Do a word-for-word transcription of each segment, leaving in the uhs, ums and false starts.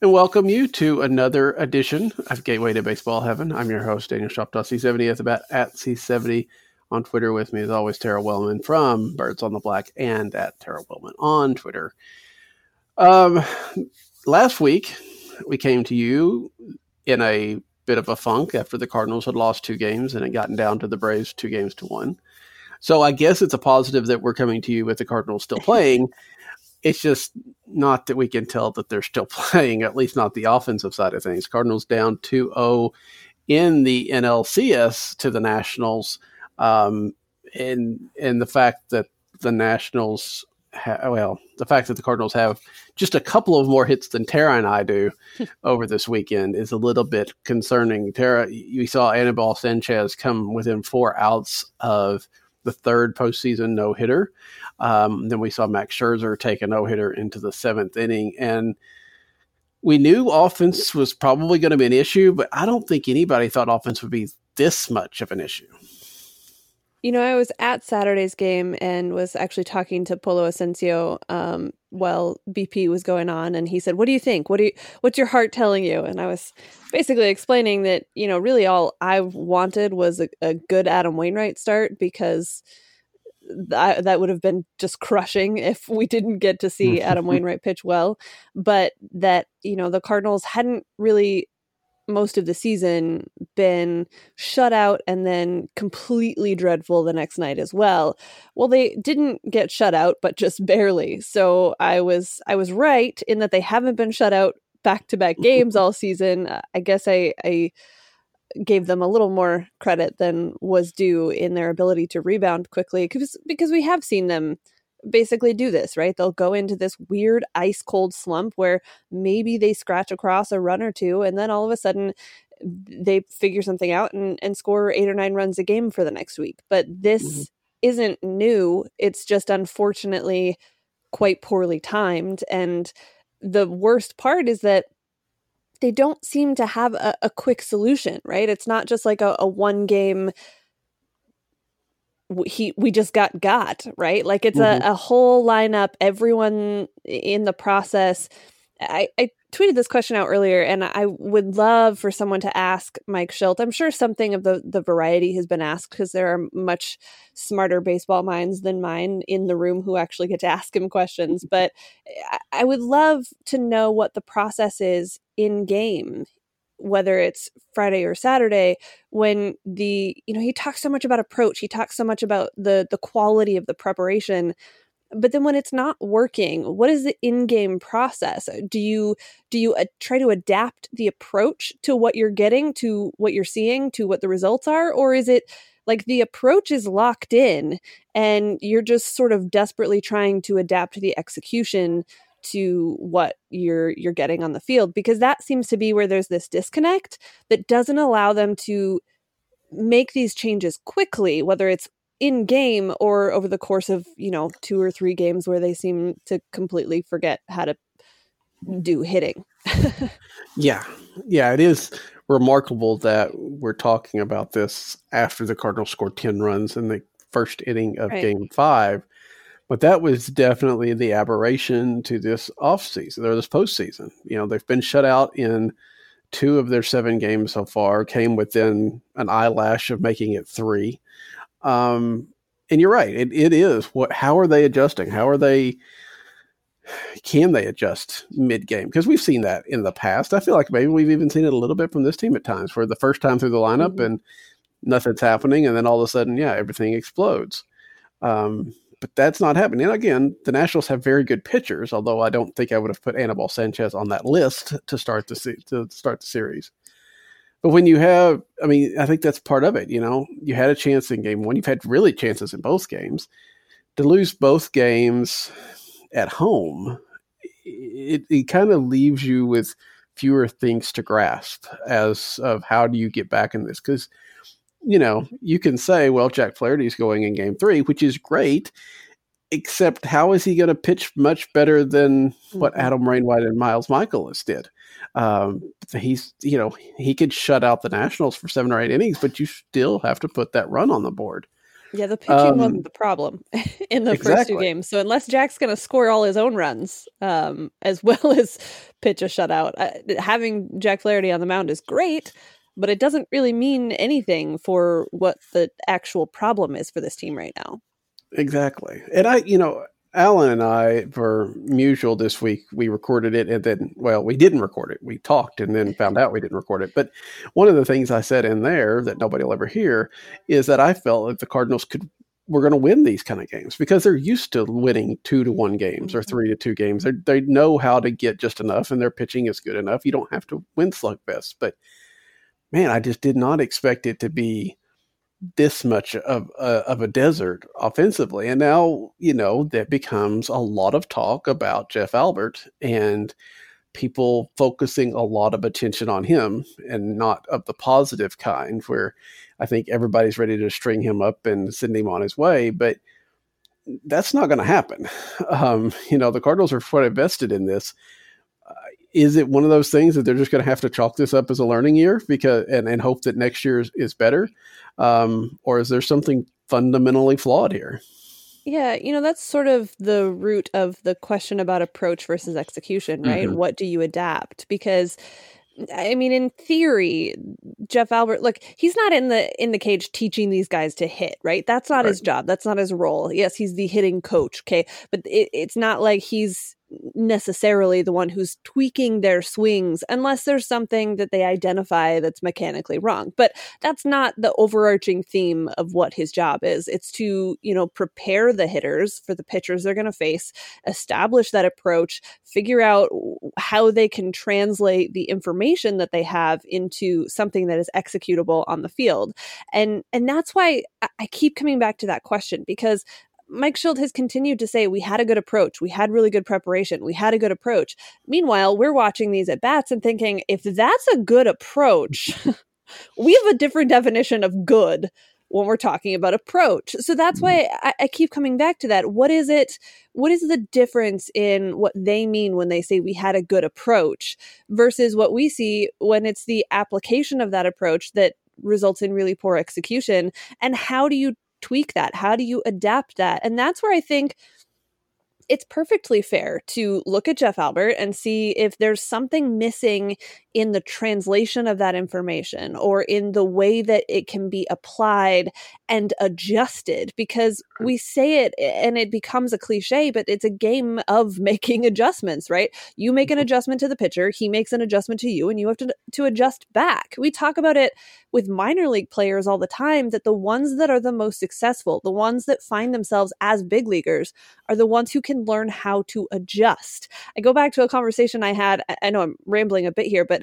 and welcome you to another edition of Gateway to Baseball Heaven. I'm your host, Daniel Shoptaw, C seventy at the bat, at C seventy on Twitter. With me, as always, Tara Wellman from Birds on the Black and at Tara Wellman on Twitter. Um, last week, we came to you in a bit of a funk after the Cardinals had lost two games and had gotten down to the Braves two games to one. So I guess it's a positive that we're coming to you with the Cardinals still playing. It's just not that we can tell that they're still playing, at least not the offensive side of things. Cardinals down two oh in the N L C S to the Nationals. Um, and, and the fact that the Nationals, ha- well, the fact that the Cardinals have just a couple of more hits than Tara and I do over this weekend is a little bit concerning. Tara, you saw Anibal Sanchez come within four outs of the third postseason no-hitter. Um, then we saw Max Scherzer take a no-hitter into the seventh inning. And we knew offense was probably going to be an issue, but I don't think anybody thought offense would be this much of an issue. You know, I was at Saturday's game and was actually talking to Polo Asensio um, while B P was going on. And he said, what do you think? What do you, what's your heart telling you? And I was basically explaining that, you know, really all I wanted was a, a good Adam Wainwright start, because th- that would have been just crushing if we didn't get to see Adam Wainwright pitch well. But that, you know, the Cardinals hadn't really most of the season been shut out and then completely dreadful the next night as well. Well, they didn't get shut out, but just barely. So I was I was right in that they haven't been shut out back-to-back games all season. I guess I, I gave them a little more credit than was due in their ability to rebound quickly, because because we have seen them basically do this, right? They'll go into this weird ice cold slump where maybe they scratch across a run or two, and then all of a sudden they figure something out and, and score eight or nine runs a game for the next week. But this mm-hmm. isn't new. It's just unfortunately quite poorly timed. And the worst part is that they don't seem to have a, a quick solution, right? It's not just like a, a one game he we just got got right, like it's mm-hmm. a, a whole lineup, everyone in the process. I, I tweeted this question out earlier, and I would love for someone to ask Mike Shildt. I'm sure something of the the variety has been asked, because there are much smarter baseball minds than mine in the room who actually get to ask him questions. But I, I would love to know what the process is in game, whether it's Friday or Saturday, when the, you know, he talks so much about approach, he talks so much about the the quality of the preparation, but then when it's not working, what is the in-game process? Do you do you uh, try to adapt the approach to what you're getting, to what you're seeing, to what the results are? Or is it like the approach is locked in and you're just sort of desperately trying to adapt the execution to what you're you're getting on the field? Because that seems to be where there's this disconnect that doesn't allow them to make these changes quickly, whether it's in game or over the course of, you know, two or three games where they seem to completely forget how to do hitting. yeah. Yeah, it is remarkable that we're talking about this after the Cardinals scored ten runs in the first inning of right. game five. But that was definitely the aberration to this offseason, or this postseason. You know, they've been shut out in two of their seven games so far, came within an eyelash of making it three. Um, and you're right. It, it is. What? How are they adjusting? How are they? Can they adjust mid-game? Because we've seen that in the past. I feel like maybe we've even seen it a little bit from this team at times, where the first time through the lineup mm-hmm. and nothing's happening, and then all of a sudden, yeah, everything explodes. Um, But that's not happening. And again, the Nationals have very good pitchers, although I don't think I would have put Anibal Sanchez on that list to start the se- to start the series. But when you have, I mean, I think that's part of it. You know, you had a chance in game one. You've had really chances in both games. To lose both games at home, it, it kind of leaves you with fewer things to grasp as of how do you get back in this. Because you know, you can say, well, Jack Flaherty's going in game three, which is great, except how is he going to pitch much better than what mm-hmm. Adam Wainwright and Miles Michaelis did? Um, he's, you know, he could shut out the Nationals for seven or eight innings, but you still have to put that run on the board. Yeah, the pitching um, wasn't the problem in the exactly. first two games. So unless Jack's going to score all his own runs, um, as well as pitch a shutout, uh, having Jack Flaherty on the mound is great, but it doesn't really mean anything for what the actual problem is for this team right now. Exactly. And I, you know, Alan and I, for Mutual this week, we recorded it and then, well, we didn't record it. We talked and then found out we didn't record it. But one of the things I said in there that nobody will ever hear is that I felt that the Cardinals could, were going to win these kind of games because they're used to winning two to one games or three to two games. They they know how to get just enough and their pitching is good enough. You don't have to win slugfest. But man, I just did not expect it to be this much of uh, of a desert offensively. And now, you know, that becomes a lot of talk about Jeff Albert and people focusing a lot of attention on him and not of the positive kind where I think everybody's ready to string him up and send him on his way. But that's not going to happen. Um, you know, the Cardinals are quite invested in this. Uh, is it one of those things that they're just going to have to chalk this up as a learning year because and, and hope that next year is, is better? Um, or is there something fundamentally flawed here? Yeah, you know, that's sort of the root of the question about approach versus execution, right? Mm-hmm. What do you adapt? Because, I mean, in theory, Jeff Albert, look, he's not in the in the cage teaching these guys to hit, right? That's not right. his job. That's not his role. Yes, he's the hitting coach, okay? But it, it's not like he's necessarily the one who's tweaking their swings unless there's something that they identify that's mechanically wrong. But that's not the overarching theme of what his job is. It's to, you know, prepare the hitters for the pitchers they're going to face, establish that approach, figure out how they can translate the information that they have into something that is executable on the field. And and that's why I keep coming back to that question, because Mike Shildt has continued to say, we had a good approach. We had really good preparation. We had a good approach. Meanwhile, we're watching these at bats and thinking, if that's a good approach, we have a different definition of good when we're talking about approach. So that's why I, I keep coming back to that. What is it? What is the difference in what they mean when they say we had a good approach versus what we see when it's the application of that approach that results in really poor execution? And how do you tweak that? How do you adapt that? And that's where I think it's perfectly fair to look at Jeff Albert and see if there's something missing in the translation of that information or in the way that it can be applied and adjusted, because we say it and it becomes a cliche, but it's a game of making adjustments, right? You make an adjustment to the pitcher, he makes an adjustment to you, and you have to, to adjust back. We talk about it with minor league players all the time, that the ones that are the most successful, the ones that find themselves as big leaguers, are the ones who can learn how to adjust. I go back to a conversation I had, I know I'm rambling a bit here, but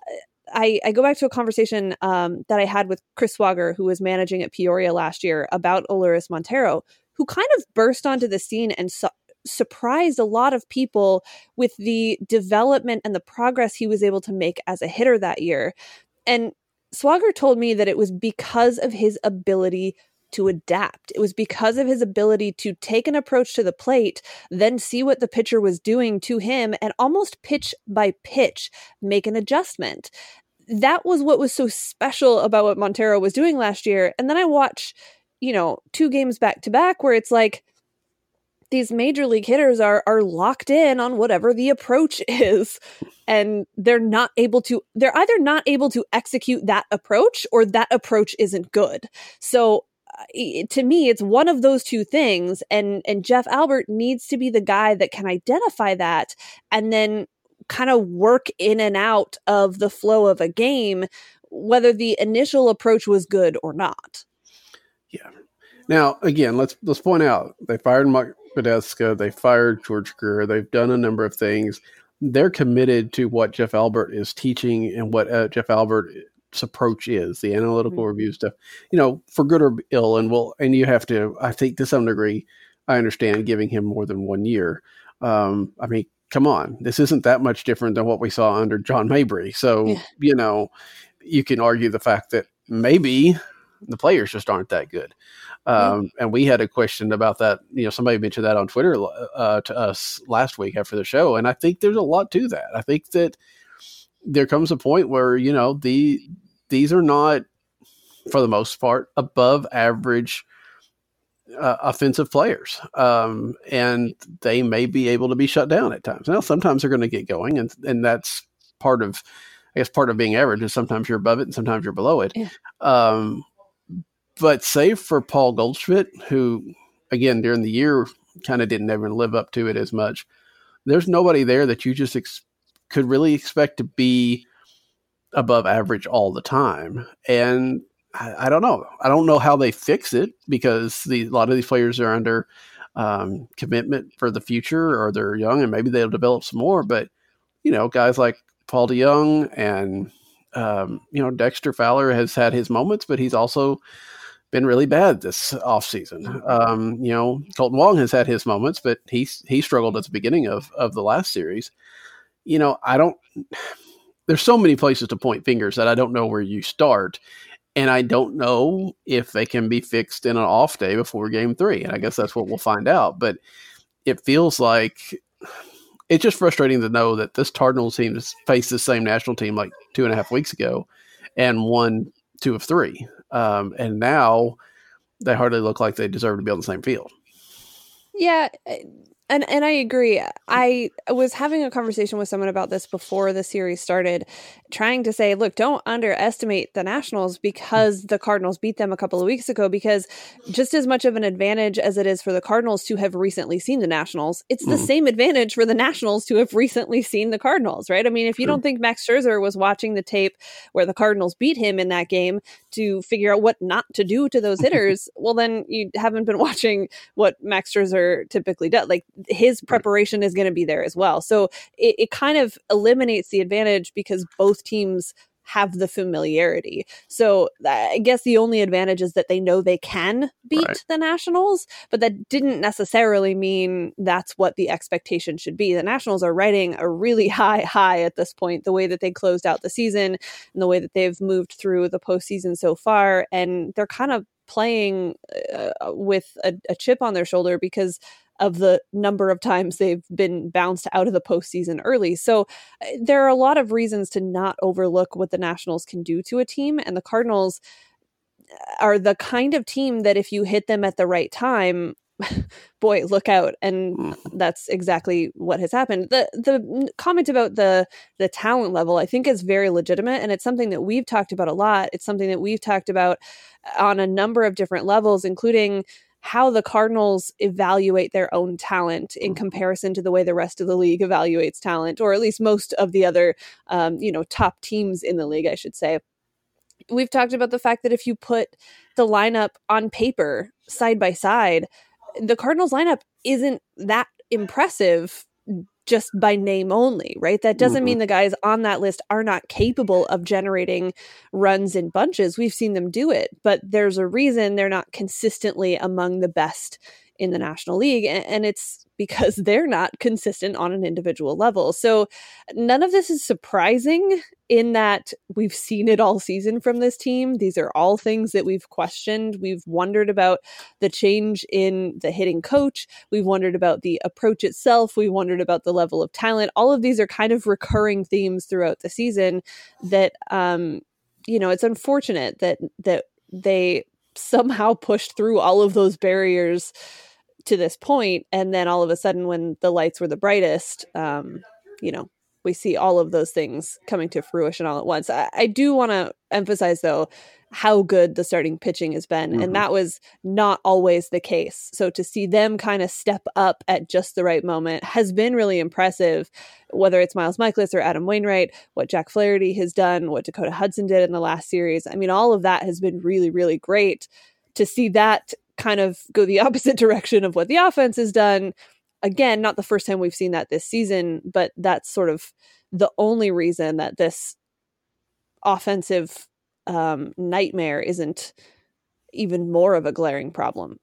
I, I go back to a conversation um, that I had with Chris Swager, who was managing at Peoria last year, about Elehuris Montero, who kind of burst onto the scene and su- surprised a lot of people with the development and the progress he was able to make as a hitter that year. And Swager told me that it was because of his ability to adapt. It was because of his ability to take an approach to the plate, then see what the pitcher was doing to him, and almost pitch by pitch make an adjustment. That was what was so special about what Montero was doing last year. And then I watch, you know, two games back to back where it's like these major league hitters are are locked in on whatever the approach is, and they're not able to, they're either not able to execute that approach or that approach isn't good. So to me, it's one of those two things, and and Jeff Albert needs to be the guy that can identify that and then kind of work in and out of the flow of a game, whether the initial approach was good or not. Yeah. Now, again, let's let's point out, they fired Mike Podeska, they fired George Greer, they've done a number of things. They're committed to what Jeff Albert is teaching and what uh, Jeff Albert approach is, the analytical mm-hmm. review stuff, you know, for good or ill. And well, and you have to, I think to some degree, I understand giving him more than one year. Um, I mean, come on, this isn't that much different than what we saw under John Mabry. So, yeah. you know, you can argue the fact that maybe the players just aren't that good. Um, mm-hmm. And we had a question about that. You know, somebody mentioned that on Twitter uh, to us last week after the show. And I think there's a lot to that. I think that there comes a point where, you know, the, these are not, for the most part, above average uh, offensive players, um, and they may be able to be shut down at times. Now, sometimes they're going to get going, and and that's part of, I guess, part of being average is sometimes you're above it and sometimes you're below it. Yeah. Um, but save for Paul Goldschmidt, who, again, during the year kind of didn't ever live up to it as much, there's nobody there that you just ex- could really expect to be above average all the time. And I, I don't know. I don't know how they fix it, because the, a lot of these players are under um, commitment for the future, or they're young and maybe they'll develop some more. But, you know, guys like Paul DeYoung and, um, you know, Dexter Fowler has had his moments, but he's also been really bad this offseason. Um, you know, Colton Wong has had his moments, but he's, he struggled at the beginning of, of the last series. You know, I don't, there's so many places to point fingers that I don't know where you start. And I don't know if they can be fixed in an off day before game three. And I guess that's what we'll find out. But it feels like it's just frustrating to know that this Cardinals team has faced the same national team like two and a half weeks ago and won two of three. Um, and now they hardly look like they deserve to be on the same field. Yeah. And and I agree. I was having a conversation with someone about this before the series started, trying to say, look, don't underestimate the Nationals because the Cardinals beat them a couple of weeks ago, because just as much of an advantage as it is for the Cardinals to have recently seen the Nationals, it's the mm. same advantage for the Nationals to have recently seen the Cardinals, right? I mean, if you sure. don't think Max Scherzer was watching the tape where the Cardinals beat him in that game to figure out what not to do to those hitters, well, then you haven't been watching what Max Scherzer typically does. Like, his preparation is going to be there as well. So it, it kind of eliminates the advantage because both teams have the familiarity. So I guess the only advantage is that they know they can beat right. the Nationals, but that didn't necessarily mean that's what the expectation should be. The Nationals are riding a really high high at this point, the way that they closed out the season and the way that they've moved through the postseason so far. And they're kind of playing uh, with a, a chip on their shoulder because of the number of times they've been bounced out of the postseason early. So uh, there are a lot of reasons to not overlook what the Nationals can do to a team. And the Cardinals are the kind of team that if you hit them at the right time, boy, look out. And that's exactly what has happened. The the comment about the the talent level, I think, is very legitimate. And it's something that we've talked about a lot. It's something that we've talked about on a number of different levels, including how the Cardinals evaluate their own talent in comparison to the way the rest of the league evaluates talent, or at least most of the other, um, you know, top teams in the league, I should say. We've talked about the fact that if you put the lineup on paper side by side, the Cardinals lineup isn't that impressive just by name only, right? That doesn't mm-hmm. mean the guys on that list are not capable of generating runs in bunches. We've seen them do it, but there's a reason they're not consistently among the best in the National League. And it's because they're not consistent on an individual level. So none of this is surprising in that we've seen it all season from this team. These are all things that we've questioned. We've wondered about the change in the hitting coach. We've wondered about the approach itself. We wondered about the level of talent. All of these are kind of recurring themes throughout the season that, um, you know, it's unfortunate that, that they somehow pushed through all of those barriers to this point, and then all of a sudden when the lights were the brightest, um you know, we see all of those things coming to fruition all at once. I, I do want to emphasize though how good the starting pitching has been, mm-hmm. and that was not always the case. So to see them kind of step up at just the right moment has been really impressive, whether it's Miles Mikolas or Adam Wainwright, what Jack Flaherty has done, what Dakota Hudson did in the last series. I mean, all of that has been really, really great. To see that kind of go the opposite direction of what the offense has done. Again, not the first time we've seen that this season, but that's sort of the only reason that this offensive um, nightmare isn't even more of a glaring problem.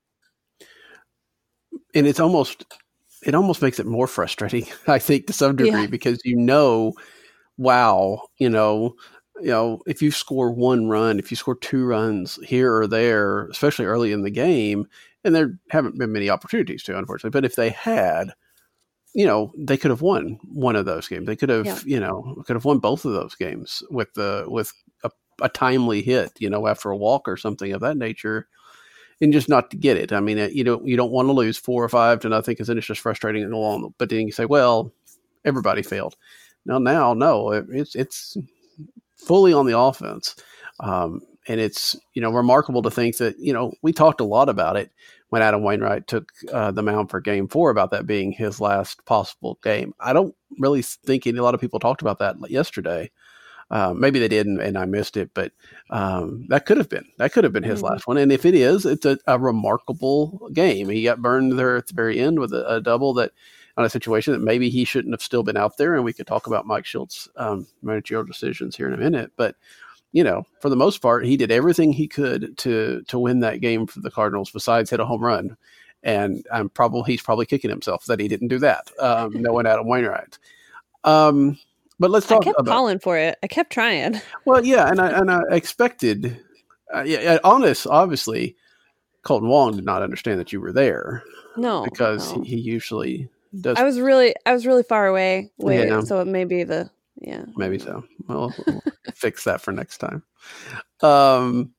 And it's almost, it almost makes it more frustrating, I think, to some degree, yeah. because you know, wow, you know, you know, if you score one run, if you score two runs here or there, especially early in the game, and there haven't been many opportunities to, unfortunately, but if they had, you know, they could have won one of those games. They could have, yeah. you know, could have won both of those games with the with a, a timely hit, you know, after a walk or something of that nature. and just not to get it. I mean, you don't you don't want to lose four or five to nothing because then it's just frustrating and along. But then you say, well, everybody failed. Now, now, no, it, it's it's fully on the offense, um, and it's you know remarkable to think that you know we talked a lot about it when Adam Wainwright took uh, the mound for Game Four about that being his last possible game. I don't really think any, a lot of people talked about that yesterday. Uh, maybe they did, and, and I missed it, but um, that could have been that could have been his mm-hmm. last one. And if it is, it's a, a remarkable game. He got burned there at the very end with a, a double that on a situation that maybe he shouldn't have still been out there. And we could talk about Mike Shilt's um, managerial decisions here in a minute. But you know, for the most part, he did everything he could to to win that game for the Cardinals, besides hit a home run. And I'm probably he's probably kicking himself that he didn't do that, um, knowing Adam Wainwright. Um, But let's talk I kept about, calling for it. I kept trying. Well, yeah, and I and I expected. Uh, yeah, honest, obviously, Colton Wong did not understand that you were there. No, because no. He, he usually does. I was really, I was really far away. Wait, yeah. So it may be the yeah. Maybe so. Well, we'll fix that for next time. Um,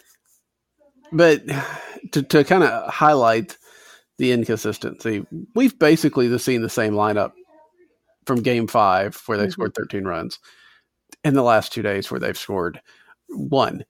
but to to kind of highlight the inconsistency, we've basically seen the same lineup from Game Five, where they mm-hmm. scored thirteen runs, in the last two days, where they've scored one.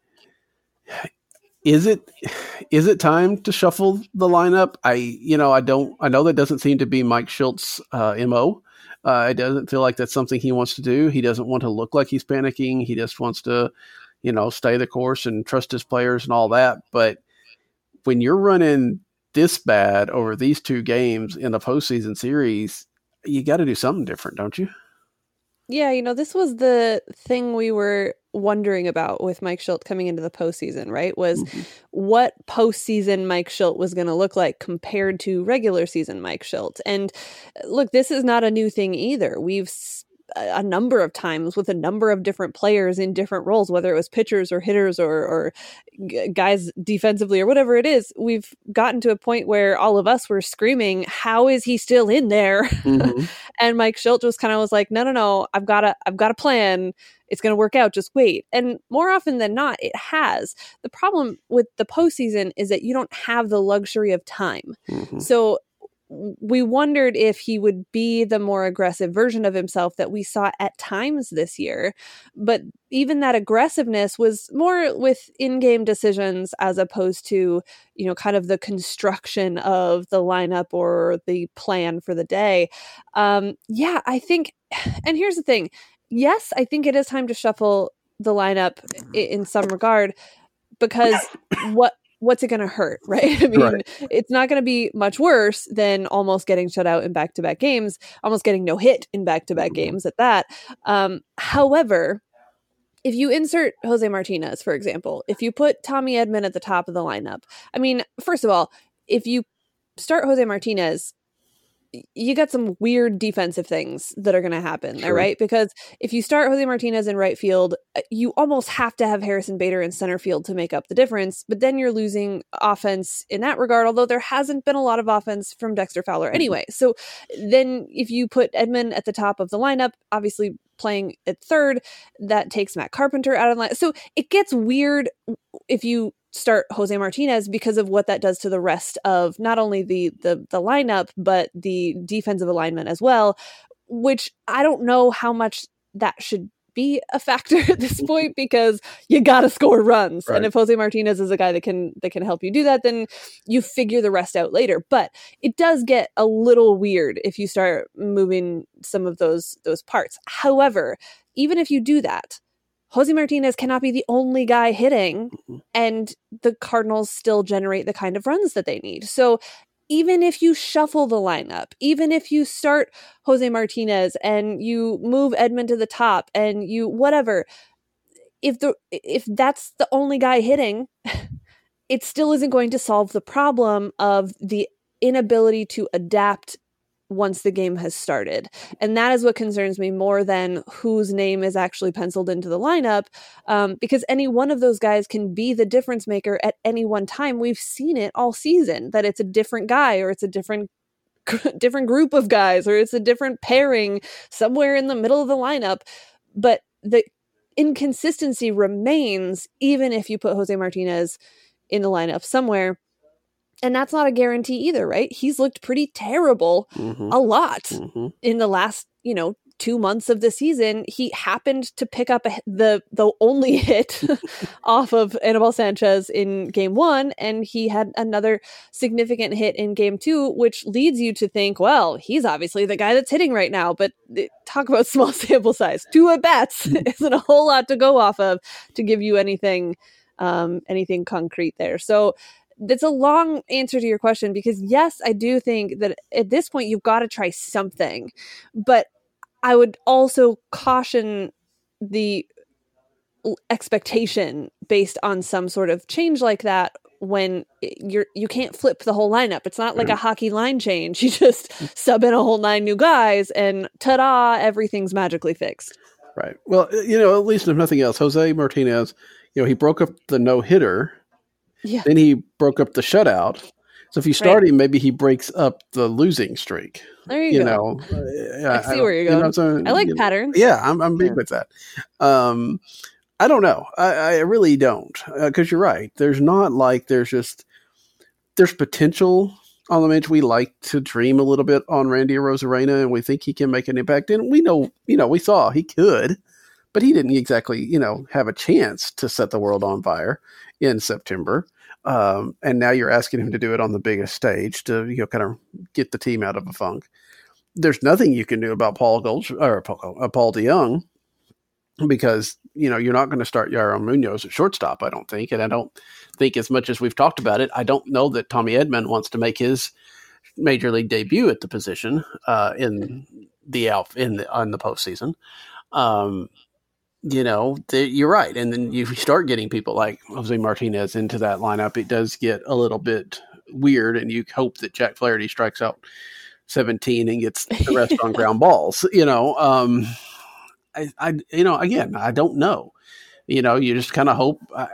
Is it is it time to shuffle the lineup? I you know I don't I know that doesn't seem to be Mike Shilt's uh, M O. Uh, it doesn't feel like that's something he wants to do. He doesn't want to look like he's panicking. He just wants to, you know, stay the course and trust his players and all that. But when you're running this bad over these two games in a postseason series, you got to do something different, don't you? Yeah, you know, this was the thing we were wondering about with Mike Shildt coming into the postseason, right? Was mm-hmm. what postseason Mike Shildt was going to look like compared to regular season Mike Shildt. And look, this is not a new thing either. We've a number of times with a number of different players in different roles, whether it was pitchers or hitters or, or g- guys defensively or whatever it is, we've gotten to a point where all of us were screaming, how is he still in there? Mm-hmm. And Mike Shildt just kind of was like, no, no, no, I've got a, I've got a plan. It's going to work out. Just wait. And more often than not, it has. The problem with the postseason is that you don't have the luxury of time. Mm-hmm. So we wondered if he would be the more aggressive version of himself that we saw at times this year. But even that aggressiveness was more with in-game decisions as opposed to, you know, kind of the construction of the lineup or the plan for the day. Um, yeah, I think, and here's the thing. Yes, I think it is time to shuffle the lineup in some regard, because what what's it going to hurt, right? I mean, right. It's not going to be much worse than almost getting shut out in back-to-back games, almost getting no hit in back-to-back mm-hmm. games at that. Um, however, if you insert Jose Martinez, for example, if you put Tommy Edman at the top of the lineup, I mean, first of all, if you start Jose Martinez, you got some weird defensive things that are going to happen there, sure. right? Because if you start Jose Martinez in right field, you almost have to have Harrison Bader in center field to make up the difference. But then you're losing offense in that regard, although there hasn't been a lot of offense from Dexter Fowler anyway. So then if you put Edman at the top of the lineup, obviously playing at third, that takes Matt Carpenter out of the line. So it gets weird if you start Jose Martinez because of what that does to the rest of not only the, the the lineup, but the defensive alignment as well, which I don't know how much that should be a factor at this point, because you got to score runs. Right. And if Jose Martinez is a guy that can that can help you do that, then you figure the rest out later. But it does get a little weird if you start moving some of those those parts. However, even if you do that, Jose Martinez cannot be the only guy hitting, and the Cardinals still generate the kind of runs that they need. So even if you shuffle the lineup, even if you start Jose Martinez and you move Edman to the top and you whatever, if the if that's the only guy hitting, it still isn't going to solve the problem of the inability to adapt once the game has started. And that is what concerns me more than whose name is actually penciled into the lineup, um, because any one of those guys can be the difference maker at any one time. We've seen it all season, that it's a different guy, or it's a different different group of guys, or it's a different pairing somewhere in the middle of the lineup. But the inconsistency remains even if you put Jose Martinez in the lineup somewhere. And that's not a guarantee either, right? He's looked pretty terrible mm-hmm. a lot mm-hmm. in the last, you know, two months of the season. He happened to pick up a, the the only hit off of Anibal Sanchez in game one, and he had another significant hit in game two, which leads you to think, well, he's obviously the guy that's hitting right now. But talk about small sample size. Two at-bats isn't a whole lot to go off of to give you anything, um, anything concrete there. So that's a long answer to your question, because yes, I do think that at this point you've got to try something, but I would also caution the expectation based on some sort of change like that when you're you can't flip the whole lineup. It's not like a hockey line change. You just sub in a whole nine new guys and ta-da, everything's magically fixed. Right. Well, you know, at least if nothing else, Jose Martinez, you know, he broke up the no-hitter. Yeah. Then he broke up the shutout. So if you start right. him, maybe he breaks up the losing streak. There you, you go. know, I see I where you're going. You know, I like you know, patterns. Yeah, I'm, I'm big yeah. with that. Um, I don't know. I, I really don't, because uh, you're right. There's not like there's just there's potential on the bench. We like to dream a little bit on Randy Arozarena, and we think he can make an impact. And we know, you know, we saw he could, but he didn't exactly, you know, have a chance to set the world on fire in September. Um, and now you're asking him to do it on the biggest stage to, you know, kind of get the team out of a funk. There's nothing you can do about Paul Gold or Paul, uh, Paul DeJong, because, you know, you're not going to start Yairo Munoz at shortstop, I don't think. And I don't think, as much as we've talked about it, I don't know that Tommy Edman wants to make his major league debut at the position uh, in the out in the on the postseason. Um, You know, the, you're right. And then you start getting people like Jose Martinez into that lineup, it does get a little bit weird, and you hope that Jack Flaherty strikes out seventeen and gets the rest on ground balls. You know, um, I, I, you know, again, I don't know. You know, you just kind of hope. Uh,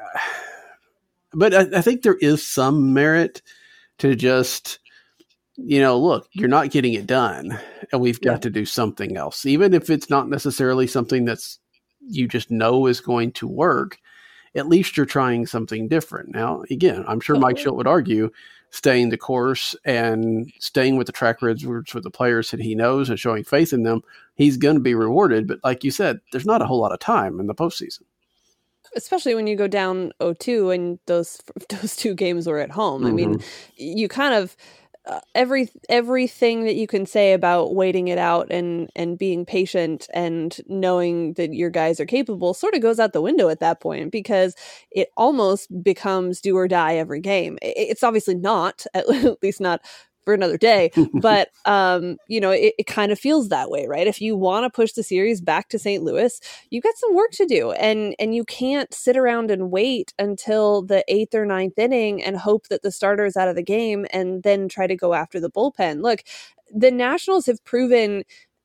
but I, I think there is some merit to just, you know, look, you're not getting it done, and we've got yeah. to do something else, even if it's not necessarily something that's you just know is going to work. At least you're trying something different. Now, again, I'm sure Mike Shildt would argue staying the course and staying with the track records with the players that he knows and showing faith in them, he's going to be rewarded. But like you said, there's not a whole lot of time in the postseason. Especially when you go down oh two and those those two games were at home. Mm-hmm. I mean, you kind of Uh, every everything that you can say about waiting it out and and being patient and knowing that your guys are capable sort of goes out the window at that point, because it almost becomes do or die every game. It, it's obviously not, at least not for another day, but um, you know, it, it kind of feels that way, right? If you want to push the series back to Saint Louis, you've got some work to do, and and you can't sit around and wait until the eighth or ninth inning and hope that the starter is out of the game and then try to go after the bullpen. Look, the Nationals have proven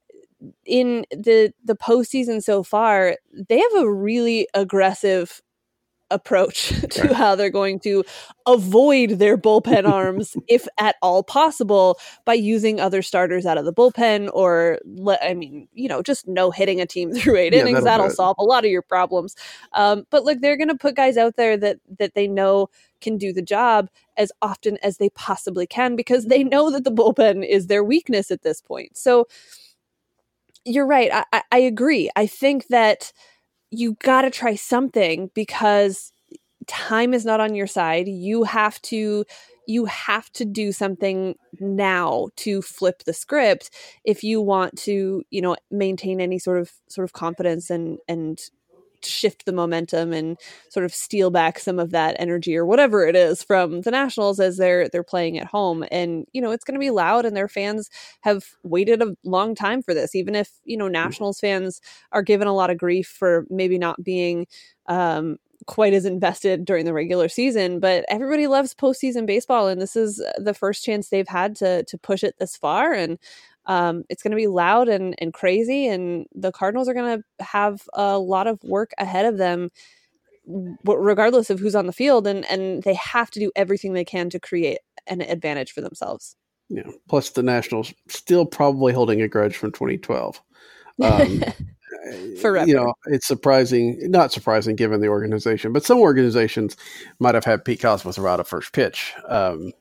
in the the postseason so far, they have a really aggressive approach to right. how they're going to avoid their bullpen arms, if at all possible, by using other starters out of the bullpen, or le- I mean, you know, just no hitting a team through eight yeah, innings. That'll, that'll solve a lot of your problems. Um, but look, they're going to put guys out there that that they know can do the job as often as they possibly can, because they know that the bullpen is their weakness at this point. So you're right. I, I, I agree. I think that you got to try something, because time is not on your side. You have to, you have to do something now to flip the script if you want to, you know, maintain any sort of sort of confidence and and shift the momentum and sort of steal back some of that energy or whatever it is from the Nationals as they're they're playing at home. And you know, it's going to be loud, and their fans have waited a long time for this. Even if, you know, Nationals fans are given a lot of grief for maybe not being um quite as invested during the regular season, but everybody loves postseason baseball, and this is the first chance they've had to to push it this far. And Um, it's going to be loud and, and crazy, and the Cardinals are going to have a lot of work ahead of them, regardless of who's on the field, and, and they have to do everything they can to create an advantage for themselves. Yeah. Plus, the Nationals still probably holding a grudge from twenty twelve. Um, Forever. You know, it's surprising, not surprising given the organization, but some organizations might have had Pete Cosmos out of first pitch. Um,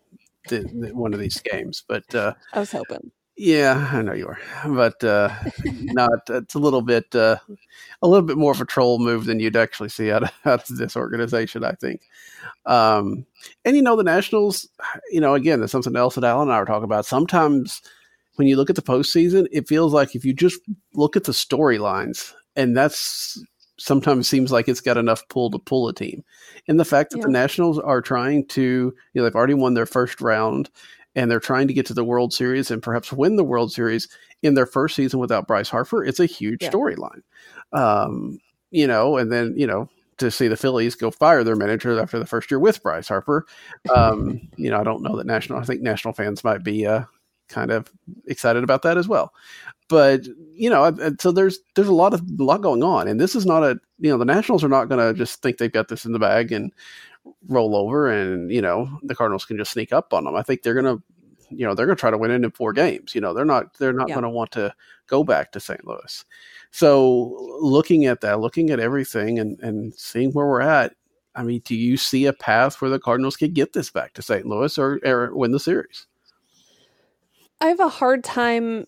the, the, one of these games. But uh, I was hoping. Yeah, I know you are, but uh, not. It's a little bit, uh, a little bit more of a troll move than you'd actually see out of, out of this organization, I think. Um, and you know, the Nationals. You know, again, there's something else that Alan and I were talking about. Sometimes when you look at the postseason, it feels like if you just look at the storylines, and that's sometimes seems like it's got enough pull to pull a team. And the fact that yeah. the Nationals are trying to, you know, they've already won their first round. And they're trying to get to the World Series and perhaps win the World Series in their first season without Bryce Harper. It's a huge yeah. storyline. Um, you know, and then, you know, to see the Phillies go fire their manager after the first year with Bryce Harper. Um, you know, I don't know that national, I think national fans might be uh, kind of excited about that as well. But, you know, so there's there's a lot of a lot going on. And this is not a, you know, the Nationals are not going to just think they've got this in the bag and roll over and, you know, the Cardinals can just sneak up on them. I think they're going to, you know, they're going to try to win it in four games. You know, they're not, they're not yeah. going to want to go back to Saint Louis. So looking at that, looking at everything and, and seeing where we're at, I mean, do you see a path where the Cardinals could get this back to Saint Louis or, or win the series? I have a hard time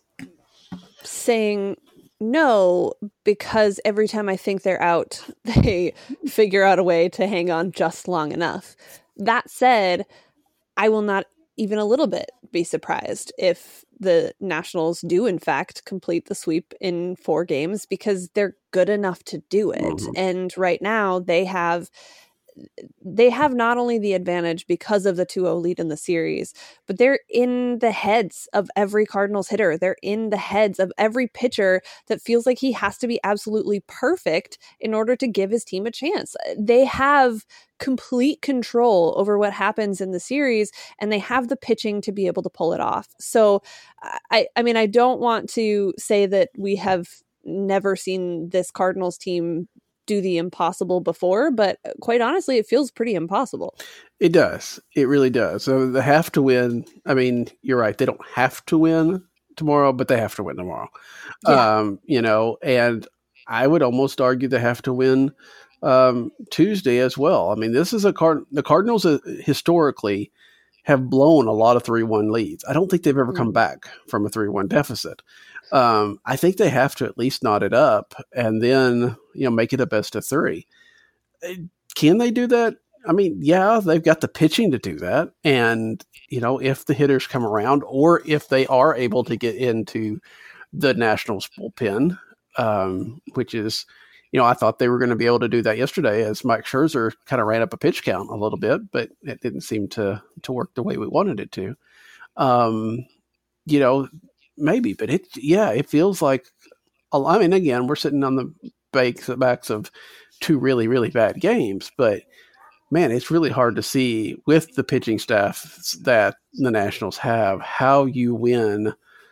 saying no, because every time I think they're out, they figure out a way to hang on just long enough. That said, I will not even a little bit be surprised if the Nationals do, in fact, complete the sweep in four games because they're good enough to do it. Mm-hmm. And right now they have they have not only the advantage because of the two oh lead in the series, but they're in the heads of every Cardinals hitter. They're in the heads of every pitcher that feels like he has to be absolutely perfect in order to give his team a chance. They have complete control over what happens in the series, and they have the pitching to be able to pull it off. So I, I mean, I don't want to say that we have never seen this Cardinals team do the impossible before, but quite honestly, it feels pretty impossible. It does. It really does. So they have to win. I mean, you're right. They don't have to win tomorrow, but they have to win tomorrow. Yeah. Um, you know, and I would almost argue they have to win um, Tuesday as well. I mean, this is a card. The Cardinals uh, historically have blown a lot of three one leads. I don't think they've ever mm-hmm. come back from a three one deficit. Um, I think they have to at least knot it up and then, you know, make it a best of three. Can they do that? I mean, yeah, they've got the pitching to do that. And, you know, if the hitters come around or if they are able to get into the Nationals bullpen, um, which is, you know, I thought they were going to be able to do that yesterday as Mike Scherzer kind of ran up a pitch count a little bit, but it didn't seem to, to work the way we wanted it to. Um, you know, maybe, but it, yeah, it feels like, I mean, again, we're sitting on the backs, backs of two really, really bad games, but man, it's really hard to see with the pitching staff that the Nationals have how you win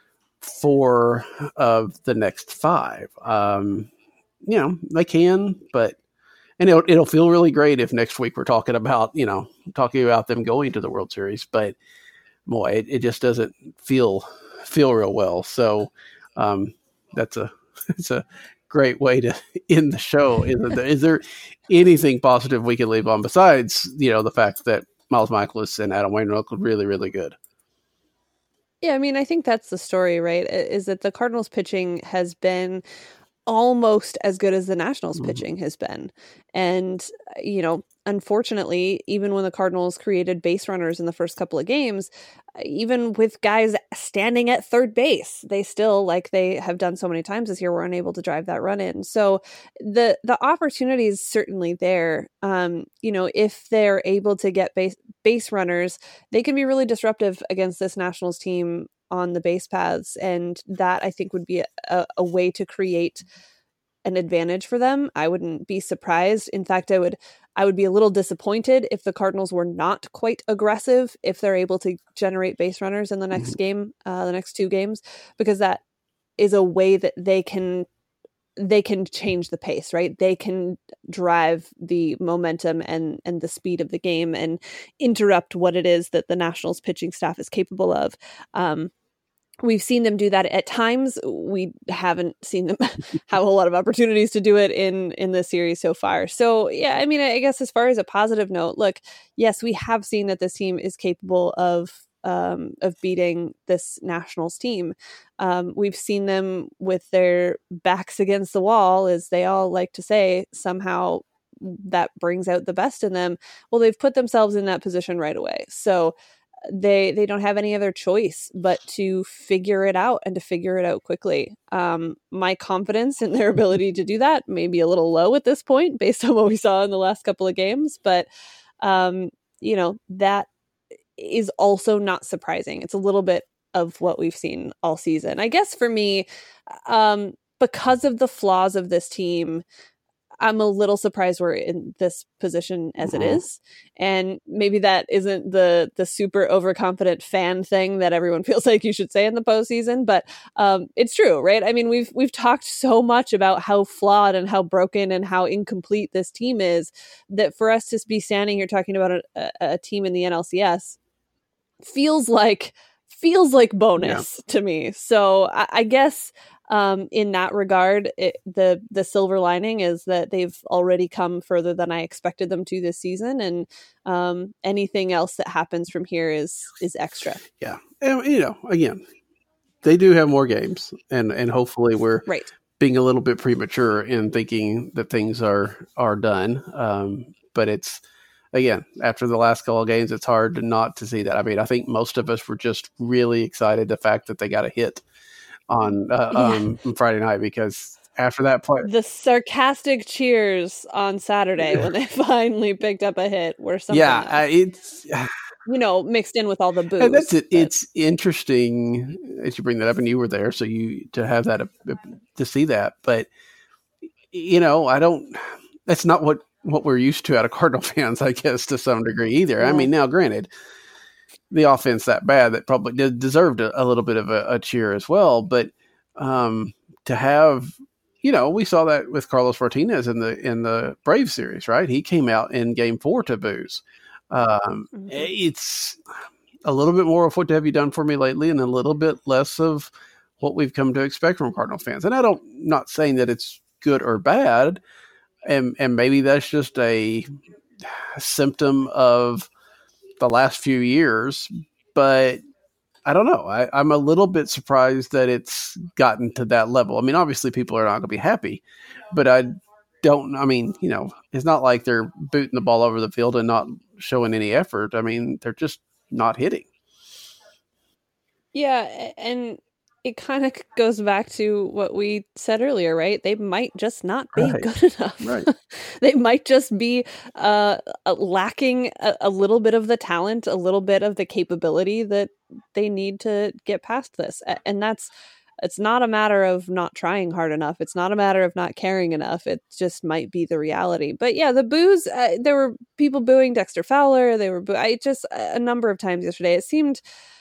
four of the next five. Um, you know, they can, but, and it'll, it'll feel really great if next week we're talking about, you know, talking about them going to the World Series, but boy, it, it just doesn't feel feel real well. So um, that's a it's a great way to end the show. Is there, is there anything positive we can leave on besides, you know, the fact that Miles Mikolas and Adam Wainwright look really, really good? Yeah, I mean, I think that's the story, right? Is that the Cardinals pitching has been almost as good as the Nationals mm-hmm. pitching has been. And, you know, unfortunately, even when the Cardinals created base runners in the first couple of games, even with guys standing at third base, they still, like they have done so many times this year, were unable to drive that run in. So the the opportunity is certainly there. Um, you know, if they're able to get base base runners, they can be really disruptive against this Nationals team on the base paths. And that, I think, would be a, a way to create an advantage for them. I wouldn't be surprised. In fact, I would I would be a little disappointed if the Cardinals were not quite aggressive if they're able to generate base runners in the next mm-hmm. game, uh, the next two games, because that is a way that they can they can change the pace, right? They can drive the momentum and and the speed of the game and interrupt what it is that the Nationals pitching staff is capable of. Um, We've seen them do that at times. We haven't seen them have a lot of opportunities to do it in, in the series so far. So, yeah, I mean, I guess as far as a positive note, look, yes, we have seen that this team is capable of um, of beating this Nationals team. Um, we've seen them with their backs against the wall, as they all like to say. Somehow that brings out the best in them. Well, they've put themselves in that position right away. So they they don't have any other choice but to figure it out, and to figure it out quickly. Um, my confidence in their ability to do that may be a little low at this point based on what we saw in the last couple of games, but um, you know, that is also not surprising. It's a little bit of what we've seen all season. I guess for me, um, because of the flaws of this team, I'm a little surprised we're in this position as mm-hmm. it is. And maybe that isn't the the super overconfident fan thing that everyone feels like you should say in the postseason, but um, it's true, right? I mean, we've we've talked so much about how flawed and how broken and how incomplete this team is, that for us to be standing here talking about a, a, a team in the N L C S feels like feels like bonus yeah. to me. So I, I guess um, in that regard, it, the the silver lining is that they've already come further than I expected them to this season, and um, anything else that happens from here is is extra. Yeah, and you know, again, they do have more games, and and hopefully we're right. being a little bit premature in thinking that things are are done. Um, but it's again, after the last couple of games, it's hard to not to see that. I mean, I think most of us were just really excited the fact that they got a hit on uh, yeah. um, Friday night, because after that play, the sarcastic cheers on Saturday when they finally picked up a hit were something. Yeah, uh, it's you know, mixed in with all the boos. And that's it. But it's interesting as you bring that up, and you were there, so you to have that uh, to see that. But you know, I don't. That's not what. what we're used to out of Cardinal fans, I guess, to some degree either. Yeah. I mean, now granted, the offense that bad that probably did deserved a, a little bit of a, a cheer as well. But um, to have, you know, we saw that with Carlos Martinez in the in the Braves series, right? He came out in Game Four to boos. Um, mm-hmm. It's a little bit more of what have you done for me lately, and a little bit less of what we've come to expect from Cardinal fans. And I don't, not saying that it's good or bad. And and maybe that's just a symptom of the last few years, but I don't know. I, I'm a little bit surprised that it's gotten to that level. I mean, obviously people are not going to be happy, but I don't, I mean, you know, it's not like they're booting the ball over the field and not showing any effort. I mean, they're just not hitting. Yeah. And it kind of goes back to what we said earlier, right? They might just not be right. good enough. Right. They might just be uh, lacking a, a little bit of the talent, a little bit of the capability that they need to get past this. And that's, it's not a matter of not trying hard enough. It's not a matter of not caring enough. It just might be the reality. But yeah, the boos, uh, there were people booing Dexter Fowler. They were, boo- I just, a number of times yesterday, it seemed,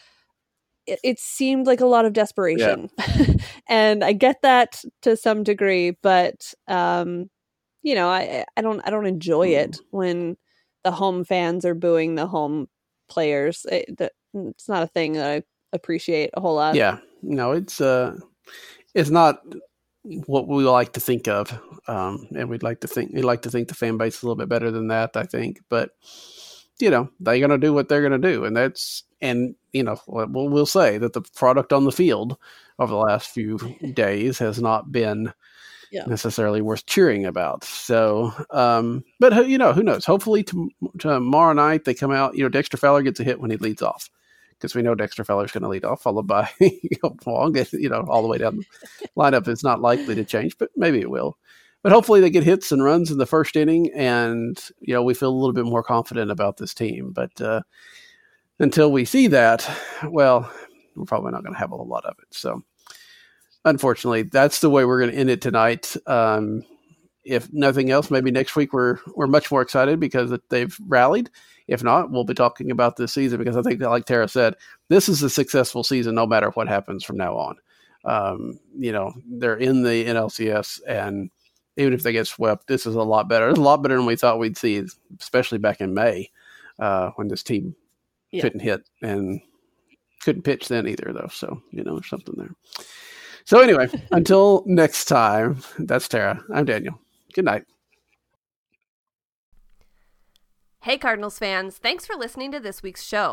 It, it seemed like a lot of desperation. Yeah. And I get that to some degree, but um, you know, I, I don't I don't enjoy mm. it when the home fans are booing the home players. It, that, it's not a thing that I appreciate a whole lot. Yeah, no, it's uh, it's not what we like to think of, um, and we'd like to think we'd like to think the fan base is a little bit better than that, I think, but. You know, they're going to do what they're going to do. And that's, and, you know, we'll, we'll say that the product on the field over the last few days has not been yeah. necessarily worth cheering about. So, um, but, you know, who knows? Hopefully to, tomorrow night they come out, you know, Dexter Fowler gets a hit when he leads off, because we know Dexter Fowler's going to lead off, followed by Wong, you know, all the way down the lineup. Is not likely to change, but maybe it will. But hopefully they get hits and runs in the first inning, and you know we feel a little bit more confident about this team. But uh, until we see that, well, we're probably not going to have a whole lot of it. So, unfortunately, that's the way we're going to end it tonight. Um, if nothing else, maybe next week we're we're much more excited because they've rallied. If not, we'll be talking about this season, because I think, like Tara said, this is a successful season no matter what happens from now on. Um, you know, they're in the N L C S, and even if they get swept, this is a lot better. It's a lot better than we thought we'd see, especially back in May uh, when this team yeah. couldn't hit and couldn't pitch then either, though. So, you know, there's something there. So anyway, until next time, that's Tara. I'm Daniel. Good night. Hey, Cardinals fans. Thanks for listening to this week's show.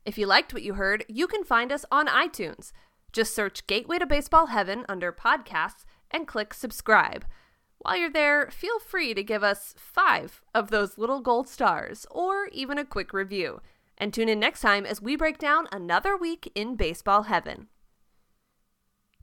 If you liked what you heard, you can find us on iTunes. Just search Gateway to Baseball Heaven under podcasts and click subscribe. While you're there, feel free to give us five of those little gold stars or even a quick review. And tune in next time as we break down another week in baseball heaven.